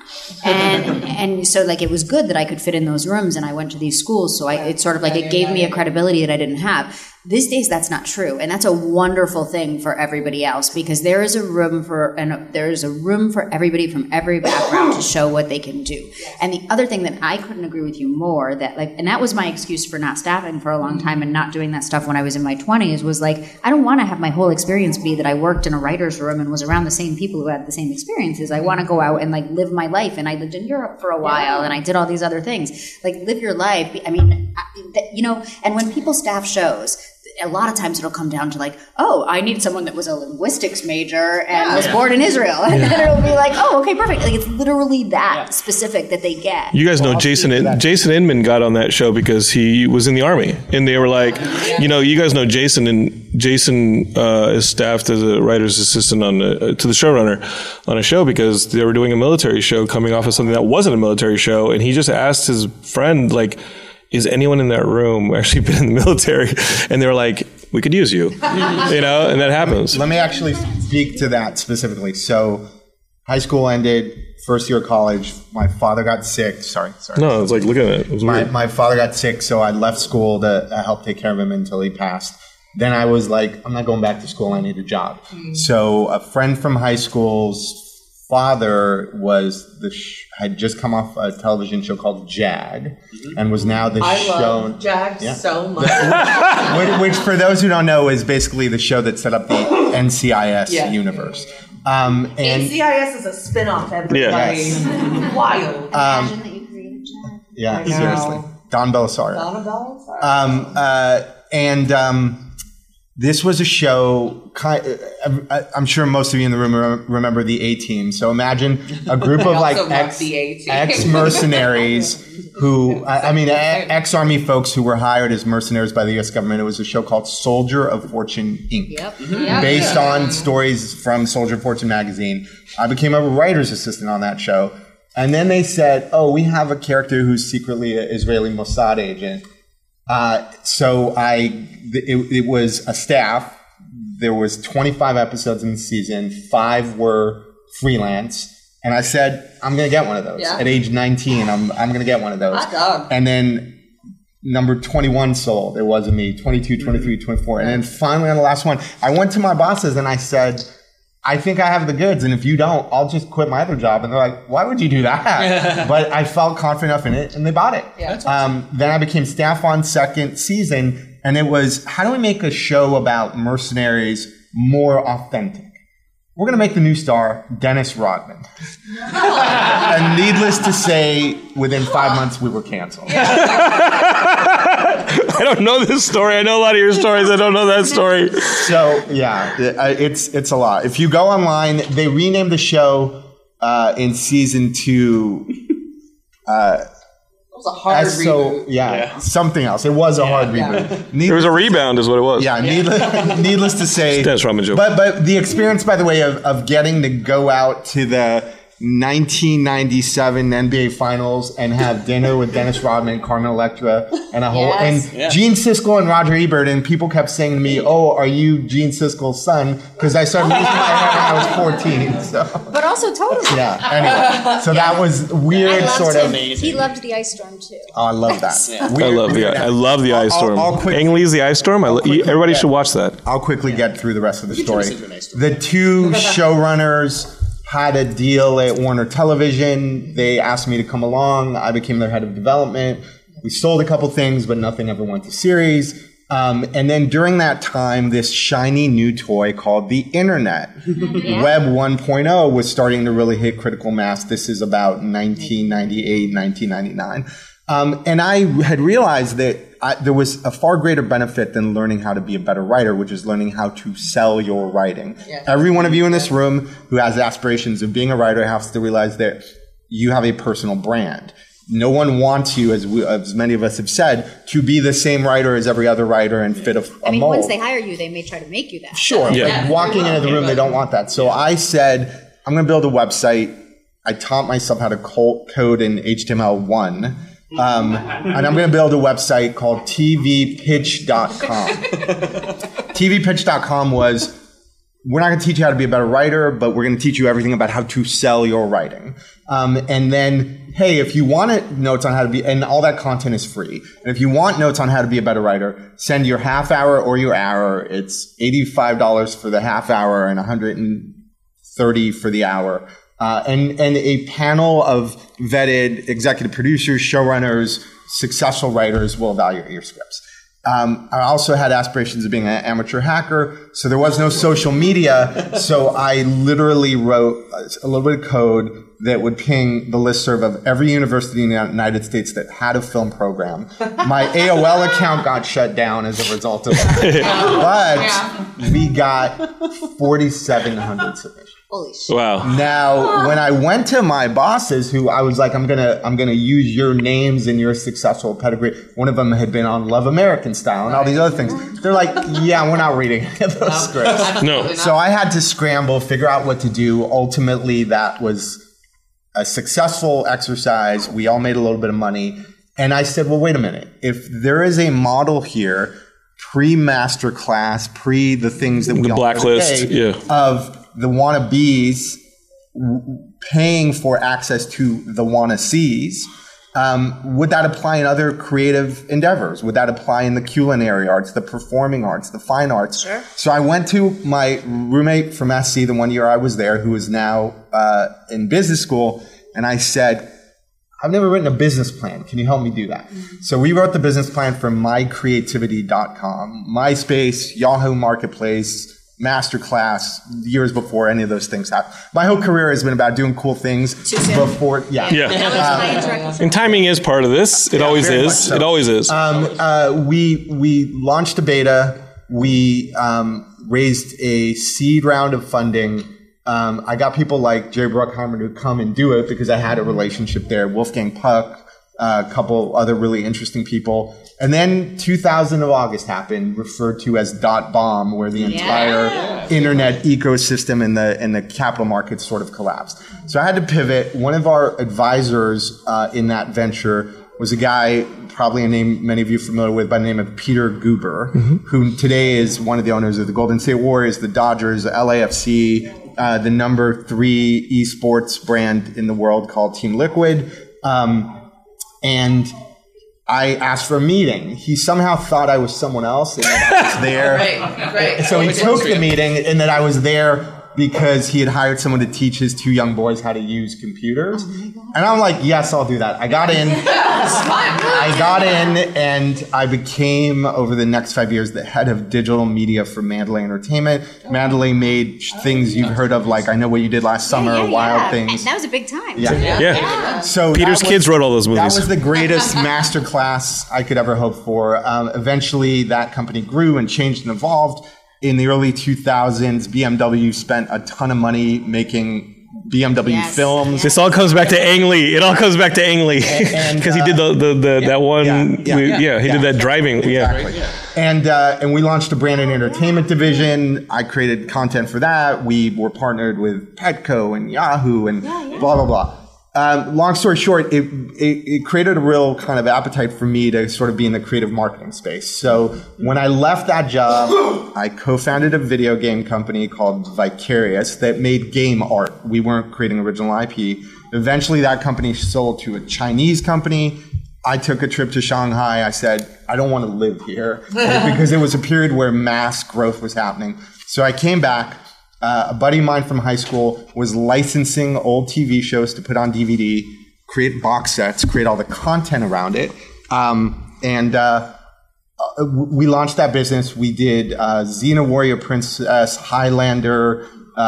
And so like, it was good that I could fit in those rooms and I went to these schools. So it sort of like, it gave me a credibility that I didn't have. These days, that's not true, and that's a wonderful thing for everybody else because there is a room for everybody from every background to show what they can do. And the other thing that I couldn't agree with you more and that was my excuse for not staffing for a long time and not doing that stuff when I was in my 20s was like I don't want to have my whole experience be that I worked in a writer's room and was around the same people who had the same experiences. I want to go out and like live my life, and I lived in Europe for a while and I did all these other things. Like live your life. I mean, and when people staff shows, a lot of times it'll come down to like, oh, I need someone that was a linguistics major and was born in Israel. And then it'll be like, oh, okay, perfect. Like it's literally that specific that they get. You guys know Jason Inman got on that show because he was in the Army. And they were like, you guys know Jason, and Jason is staffed as a writer's assistant to the showrunner on a show because they were doing a military show coming off of something that wasn't a military show. And he just asked his friend, like, is anyone in that room actually been in the military? And they were like, we could use you, and that happens. Let me actually speak to that specifically. So high school ended, first year of college, my father got sick. Sorry. No, it's like, look at it. It was my father got sick, so I left school to help take care of him until he passed. Then I was like, I'm not going back to school. I need a job. So a friend from high school's father had just come off a television show called Jag, and was now the show. I love Jag so much. which, for those who don't know, is basically the show that set up the NCIS universe. And NCIS is a spin-off. Everybody, wild. Imagine that you created Jag. Yeah, seriously, Don Bellisario. This was a show, I'm sure most of you in the room remember the A-Team. So imagine a group of like ex-mercenaries who, ex-Army folks who were hired as mercenaries by the U.S. government. It was a show called Soldier of Fortune, Inc. Based on stories from Soldier of Fortune magazine. I became a writer's assistant on that show. And then they said, oh, we have a character who's secretly an Israeli Mossad agent. So it was a staff. There was 25 episodes in the season. 5 were freelance. And I said, I'm going to get one of those. Yeah. At age 19, I'm going to get one of those. And then number 21 sold. It wasn't me. 22, 23, 24. And then finally on the last one, I went to my bosses and I said, I think I have the goods, and if you don't, I'll just quit my other job. And they're like, why would you do that? But I felt confident enough in it, and they bought it. Yeah, awesome. Then I became staff on second season, and it was, how do we make a show about mercenaries more authentic? We're going to make the new star Dennis Rodman. And needless to say, within 5 months, we were canceled. I don't know this story. I know a lot of your stories. I don't know that story. So, yeah, it's a lot. If you go online, they renamed the show in season 2. It was a hard reboot. Yeah, something else. It was a hard reboot. It was a rebound is what it was. Yeah, needless to say. Dennis Rodman joke. But the experience, by the way, of getting to go out to the 1997 NBA Finals and have dinner with Dennis Rodman, Carmen Electra, and a whole and Gene Siskel and Roger Ebert. And people kept saying to me, "Oh, are you Gene Siskel's son?" Because I started losing my hair when I was 14. So. But also totally. Yeah. Anyway, so that was weird, sort of. He loved the Ice Storm too. Oh, I love that. I love the Ice Storm. Ang Lee's The Ice Storm. Everybody should watch that. I'll quickly get through the rest of the story. The two showrunners had a deal at Warner Television. They asked me to come along. I became their head of development. We sold a couple things, but nothing ever went to series. And then during that time, this shiny new toy called the Internet, Web 1.0, was starting to really hit critical mass. This is about 1998, 1999. And I had realized that there was a far greater benefit than learning how to be a better writer, which is learning how to sell your writing. Yeah. Every one of you in this room who has aspirations of being a writer has to realize that you have a personal brand. No one wants you, as many of us have said, to be the same writer as every other writer and fit a mold. Once they hire you, they may try to make you that. Sure. Like walking into the room, they don't want that. So I said, I'm going to build a website. I taught myself how to code in HTML1. And I'm going to build a website called tvpitch.com. tvpitch.com was, we're not going to teach you how to be a better writer, but we're going to teach you everything about how to sell your writing. And then, hey, if you want notes on how to be, and all that content is free. And if you want notes on how to be a better writer, send your half hour or your hour. It's $85 for the half hour and $130 for the hour. And a panel of vetted executive producers, showrunners, successful writers will evaluate your scripts. I also had aspirations of being an amateur hacker, so there was no social media. So I literally wrote a little bit of code that would ping the listserv of every university in the United States that had a film program. My AOL account got shut down as a result of it. But we got 4,700 submissions. Holy shit. Wow. Now, when I went to my bosses, who I was like, I'm gonna use your names and your successful pedigree. One of them had been on Love American Style and all these other things. They're like, yeah, we're not reading any of those scripts. No. So I had to scramble, figure out what to do. Ultimately, that was a successful exercise. We all made a little bit of money. And I said, well, wait a minute. If there is a model here, pre-masterclass, pre the things that we all blacklist, of the wannabes paying for access to the wanna-sees, would that apply in other creative endeavors? Would that apply in the culinary arts, the performing arts, the fine arts? Sure. So I went to my roommate from SC the one year I was there, who is now in business school, and I said, I've never written a business plan. Can you help me do that? Mm-hmm. So we wrote the business plan for mycreativity.com, MySpace, Yahoo Marketplace, Masterclass, years before any of those things happened. My whole career has been about doing cool things before. And timing is part of this. It always is. So. It always is. We launched a beta. We raised a seed round of funding. I got people like Jerry Bruckheimer to come and do it because I had a relationship there. Wolfgang Puck, a couple other really interesting people. And then 2000 of August happened, referred to as .bomb, where the entire internet ecosystem in the capital markets sort of collapsed. So I had to pivot. One of our advisors in that venture was a guy, probably a name many of you are familiar with, by the name of Peter Guber, who today is one of the owners of the Golden State Warriors, the Dodgers, LAFC, the number 3 esports brand in the world called Team Liquid. And I asked for a meeting. He somehow thought I was someone else and that I was there. Right. So he took the meeting and that I was there because he had hired someone to teach his 2 young boys how to use computers. And I'm like, yes, I'll do that. I got in and I became, over the next 5 years, the head of digital media for Mandalay Entertainment. Mandalay made things you've heard of, like I Know What You Did Last Summer, Wild Things. That was a big time. Yeah. So Peter's kids wrote all those movies. That was the greatest masterclass I could ever hope for. Eventually, that company grew and changed and evolved. In the early 2000s, BMW spent a ton of money making BMW Films. This all comes back to Ang Lee. It all comes back to Ang Lee because he did that one. He did that driving. Exactly. And we launched a branded entertainment division. I created content for that. We were partnered with Petco and Yahoo and blah blah blah. Long story short, it created a real kind of appetite for me to sort of be in the creative marketing space. So when I left that job, I co-founded a video game company called Vicarious that made game art. We weren't creating original IP. Eventually that company sold to a Chinese company. I took a trip to Shanghai. I said, I don't want to live here because it was a period where mass growth was happening. So I came back. A buddy of mine from high school was licensing old TV shows to put on DVD, create box sets, create all the content around it. We launched that business. We did Xena Warrior Princess, Highlander,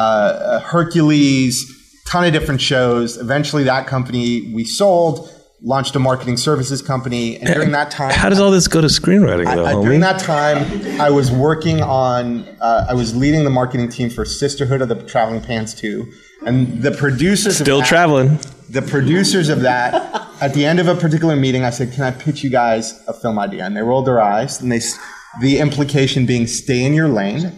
Hercules, ton of different shows. Eventually that company we sold, launched a marketing services company. And during that time... How does all this go to screenwriting, though, homie? During that time, I was working on... I was leading the marketing team for Sisterhood of the Traveling Pants 2. And the producers Still traveling. The producers of that, at the end of a particular meeting, I said, can I pitch you guys a film idea? And they rolled their eyes. And the implication being, stay in your lane.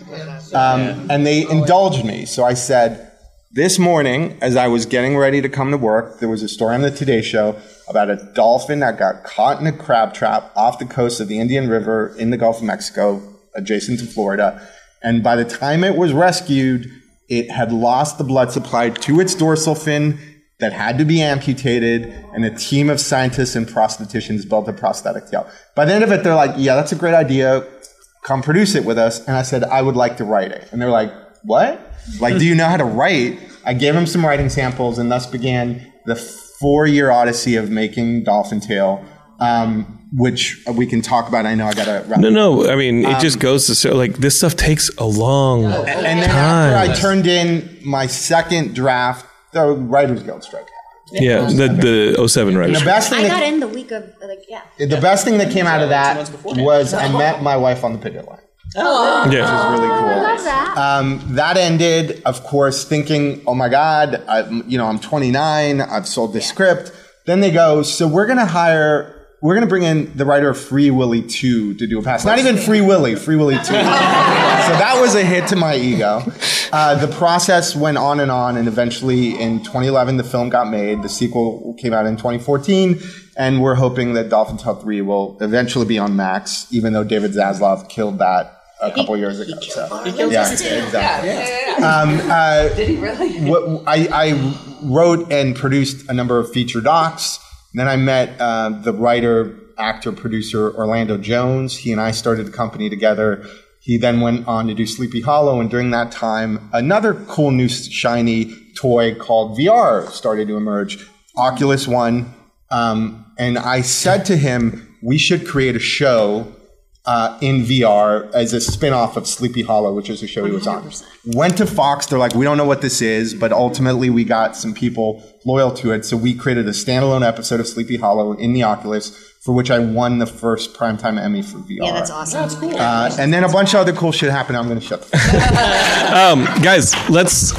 And they indulged me. So I said, this morning, as I was getting ready to come to work, there was a story on the Today Show about a dolphin that got caught in a crab trap off the coast of the Indian River in the Gulf of Mexico, adjacent to Florida. And by the time it was rescued, it had lost the blood supply to its dorsal fin that had to be amputated, and a team of scientists and prostheticians built a prosthetic tail. By the end of it, they're like, yeah, that's a great idea. Come produce it with us. And I said, I would like to write it. And they're like, what? Like, do you know how to write? I gave them some writing samples, and thus began the 4-year odyssey of making Dolphin Tale, which we can talk about. I know I got to wrap No, I mean, it just goes to show, like, this stuff takes a long time. And then after I turned in my second draft, the Writers Guild strike happened. Yeah, the 07 Writers. The best thing I got in the week of, The best thing that came out of that was I met my wife on the picket line. Yeah. Which was really cool. I love that. That ended, of course, thinking, oh my God, I'm 29, I've sold this script. Then they go, so we're going to bring in the writer of Free Willy 2 to do a pass. Not even Free Willy, Free Willy 2. So that was a hit to my ego. The process went on, and eventually in 2011, the film got made. The sequel came out in 2014, and we're hoping that Dolphin Tale 3 will eventually be on Max, even though David Zaslav killed that a couple years ago. He killed us too. Exactly. Did he really? I wrote and produced a number of feature docs. Then I met the writer, actor, producer Orlando Jones. He and I started the company together. He then went on to do Sleepy Hollow, and during that time, another cool new shiny toy called VR started to emerge, Oculus One. And I said to him, we should create a show in VR as a spin-off of Sleepy Hollow, which is a show he was on. Went to Fox. They're like, we don't know what this is, but ultimately we got some people loyal to it. So we created a standalone episode of Sleepy Hollow in the Oculus, for which I won the first Primetime Emmy for VR. Yeah, that's awesome. That's cool. And then a bunch of other cool shit happened. I'm going to shut the fuck up. Guys, let's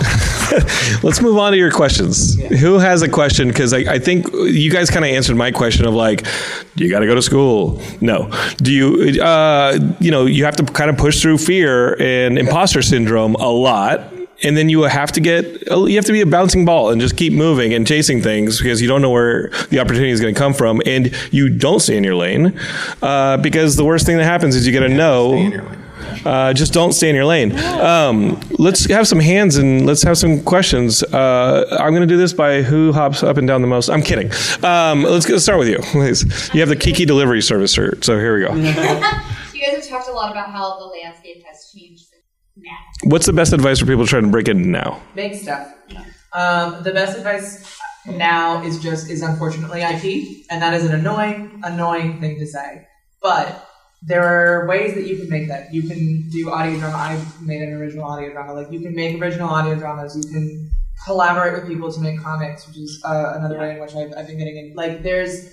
move on to your questions. Yeah. Who has a question? Because I think you guys kind of answered my question of like, do you got to go to school? No. Do you, you have to kind of push through fear and imposter syndrome a lot. And then you have to be a bouncing ball and just keep moving and chasing things because you don't know where the opportunity is going to come from. And you don't stay in your lane because the worst thing that happens is you get a no. Just don't stay in your lane. Let's have some hands and let's have some questions. I'm going to do this by who hops up and down the most. I'm kidding. Let's start with you, please. You have the Kiki delivery service, sir. So here we go. You guys have talked a lot about how the landscape has changed now. What's the best advice for people trying to break in now? Make stuff. The best advice now is unfortunately IP, and that is an annoying thing to say. But there are ways that you can make that. You can do audio drama. I've made an original audio drama. Like, you can make original audio dramas. You can collaborate with people to make comics, which is another way in which I've been getting in. Like, there's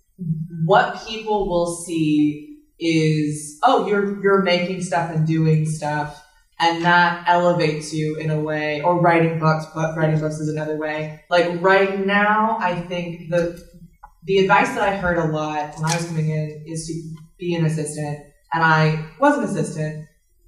what people will see is, oh, you're making stuff and doing stuff, And that elevates you in a way, or writing books, but writing books is another way. Like right now, I think the advice that I heard a lot when I was coming in is to be an assistant. And I was an assistant.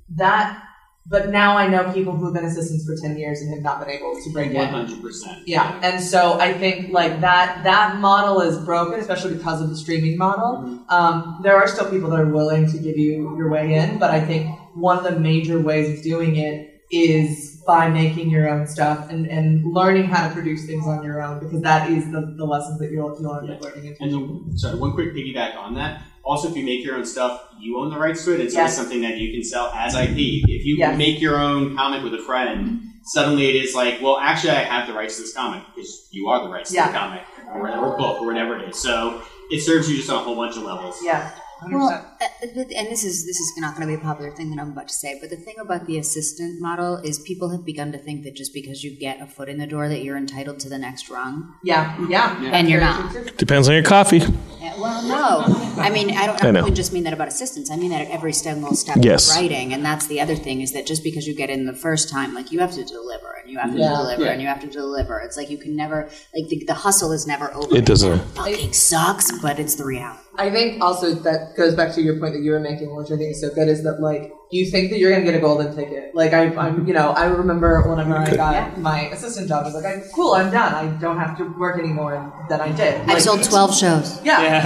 But now I know people who have been assistants for 10 years and have not been able to break in. 100%. Yeah. And so I think like that model is broken, especially because of the streaming model. There are still people that are willing to give you your way in, but I think one of the major ways of doing it is by making your own stuff and learning how to produce things on your own, because that is the lessons that you'll end up learning. And sorry, one quick piggyback on that. Also, if you make your own stuff, you own the rights to it. It's always something that you can sell as IP. If you make your own comic with a friend, suddenly it is like, well, actually, I have the rights to this comic because you are the rights to the comic or book or whatever it is. So it serves you just on a whole bunch of levels. Yeah. 100%. Well, and this is not going to be a popular thing that I'm about to say, but the thing about the assistant model is people have begun to think that just because you get a foot in the door that you're entitled to the next rung. Yeah. And you're not. Depends on your coffee. Well, no. I mean, I don't even just mean that about assistants. I mean that at every single step of writing. And that's the other thing, is that just because you get in the first time, like, you have to deliver, and you have to deliver, and you have to deliver. It's like you can never, like, the hustle is never over. It doesn't. It fucking sucks, but it's the reality. I think also that goes back to your point that you were making, which I think is so good, is that, like, you think that you're going to get a golden ticket. Like, I remember whenever I got my assistant job, I was like, cool, I'm done. I don't have to work anymore. And then I did. I've sold 12 shows.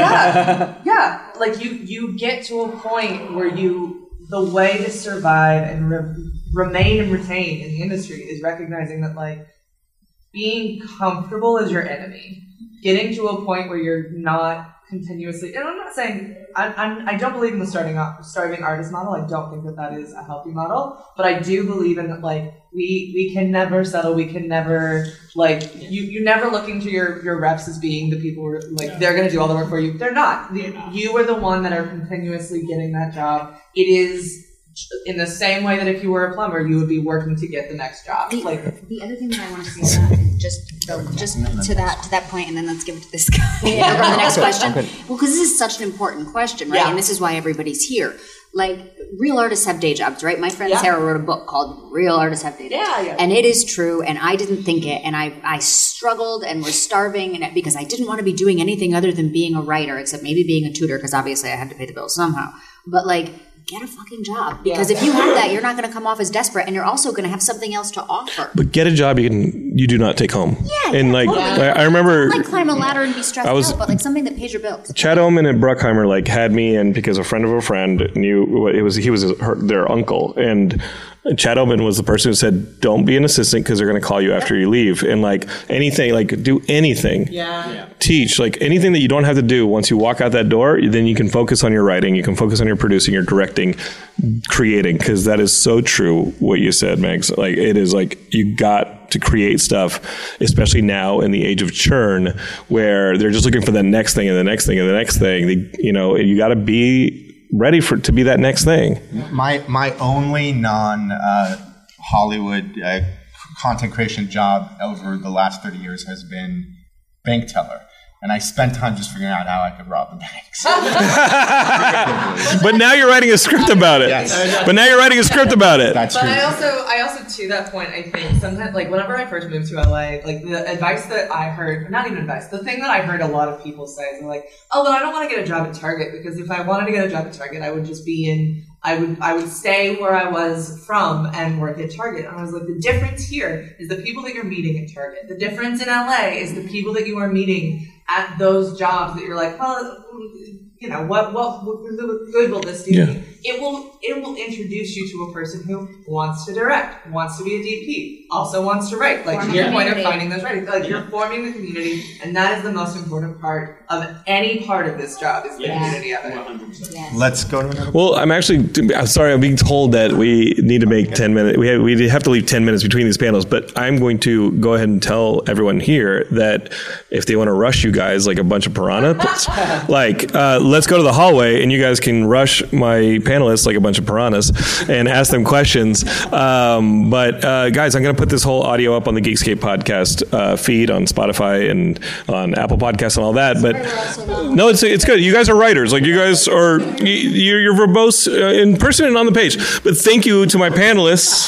Yeah. Like, you get to a point where the way to survive and remain and retain in the industry is recognizing that, like, being comfortable is your enemy. Getting to a point where you're not continuously, and I'm not saying, I don't believe in the starving artist model. I don't think that is a healthy model, but I do believe in that, like, we can never settle. We can never, like, you never look into your reps as being the people who are, like, they're going to do all the work for you. They're not. You are the one that are continuously getting that job. It is in the same way that if you were a plumber, you would be working to get the next job. The other thing that I want to say about it, just to that point, and then let's give it to this guy and over the next question. Well, because this is such an important question, right? And this is why everybody's here. Like, real artists have day jobs, right? My friend Sarah wrote a book called Real Artists Have Day Jobs. And it is true, and I didn't think it, and I struggled and was starving because I didn't want to be doing anything other than being a writer, except maybe being a tutor, because obviously I had to pay the bills somehow. But, like, get a fucking job, because if you have that, you're not going to come off as desperate, and you're also going to have something else to offer. But get a job you do not take home. I remember, like, climb a ladder and be stressed out, but like something that pays your bills. Chad Oman and Bruckheimer like had me in because a friend of a friend knew he was their uncle, and Chad Oman was the person who said, don't be an assistant because they're going to call you after you leave. And like anything, like do anything. Teach, like anything that you don't have to do once you walk out that door, then you can focus on your writing, you can focus on your producing, your directing, creating, because that is so true what you said, Megs. Like, it is like you got to create stuff, especially now in the age of churn where they're just looking for the next thing and the next thing and the next thing. You got to be ready to be that next thing. My only non-Hollywood content creation job over the last 30 years has been bank teller. And I spent time just figuring out how I could rob the banks. But now you're writing a script about it. Yes. But now you're writing a script about it. That's true. I also, to that point, I think sometimes, like, whenever I first moved to LA, like, the advice that I heard, not even advice, the thing that I heard a lot of people say is, like, oh, well, I don't want to get a job at Target, because if I wanted to get a job at Target, I would just be I would stay where I was from and work at Target. And I was like, the difference here is the people that you're meeting at Target. The difference in LA is the people that you are meeting at those jobs that you're like, well, what good will this do me? It will introduce you to a person who wants to direct, wants to be a DP, also wants to write. Like, to your point of finding those writers, like, you're forming the community, and that is the most important part of any part of this job, is the community of it. 100%. Let's go to another. Well, I'm sorry, I'm being told that we need to make 10 minutes. We have to leave 10 minutes between these panels, but I'm going to go ahead and tell everyone here that if they want to rush you guys like a bunch of piranha, let's go to the hallway and you guys can rush my panel panelists like a bunch of piranhas and ask them questions. But guys, I'm going to put this whole audio up on the Geekscape podcast feed on Spotify and on Apple Podcasts and all that. But no, it's good. You guys are writers. Like, you guys are, you're verbose in person and on the page. But thank you to my panelists.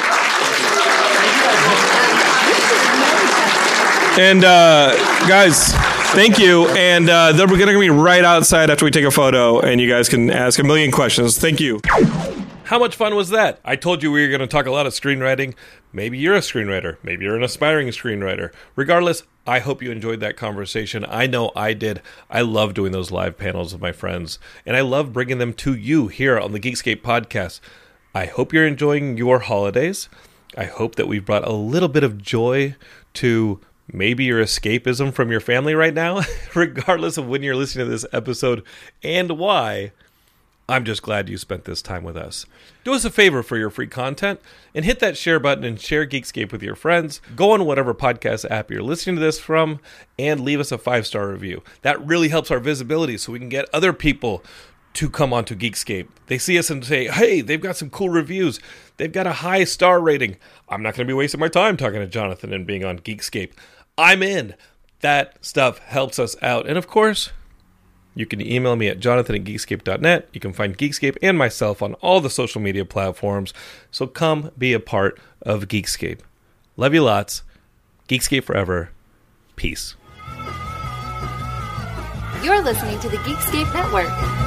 And guys, thank you. And then we're going to be right outside after we take a photo, and you guys can ask a million questions. Thank you. How much fun was that? I told you we were going to talk a lot of screenwriting. Maybe you're a screenwriter. Maybe you're an aspiring screenwriter. Regardless, I hope you enjoyed that conversation. I know I did. I love doing those live panels with my friends, and I love bringing them to you here on the Geekscape podcast. I hope you're enjoying your holidays. I hope that we've brought a little bit of joy to maybe your escapism from your family right now, regardless of when you're listening to this episode and why. I'm just glad you spent this time with us. Do us a favor for your free content and hit that share button and share Geekscape with your friends. Go on whatever podcast app you're listening to this from and leave us a 5-star review. That really helps our visibility so we can get other people to come onto Geekscape. They see us and say, hey, they've got some cool reviews. They've got a high star rating. I'm not going to be wasting my time talking to Jonathan and being on Geekscape. I'm in. That stuff helps us out. And of course, you can email me at jonathan@geekscape.net. You can find Geekscape and myself on all the social media platforms. So come be a part of Geekscape. Love you lots. Geekscape forever. Peace. You're listening to the Geekscape Network.